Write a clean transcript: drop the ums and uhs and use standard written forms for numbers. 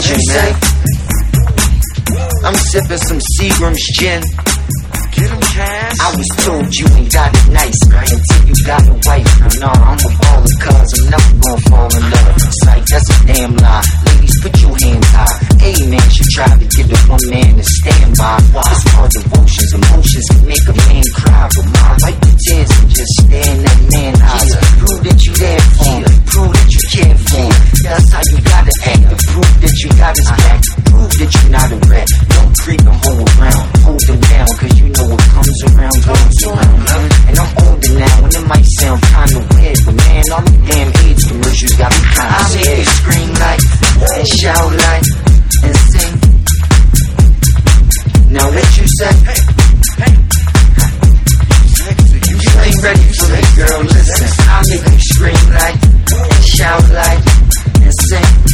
attention, man. I'm sipping some Seagram's gin. Get him, Cash. I was told you ain't got it nice until you got a wife. No, I'm a baller, cuz I'm never gonna fall in love. It's like that's a damn lie. Ladies, put your hands high. Hey man, she tried to get the one man to stand by. It's called devotions. Emotions can make a man cry, but mine wipe the tears and just stare in that man's eyes. Prove that you there for him. Prove that you care for him. That's how you gotta act. To prove that you got his back. Prove that you're not a rat. Don't creep and hold around. Hold him down, cause you know what comes around goes around. And I'm older now, and it might sound kinda weird, but man, all the damn AIDS commercials got me kinda scared. I make you scream like, and shout like, and sing. Now what you say? You ain't ready for me, girl, listen. I make you scream like, and shout like, and sing.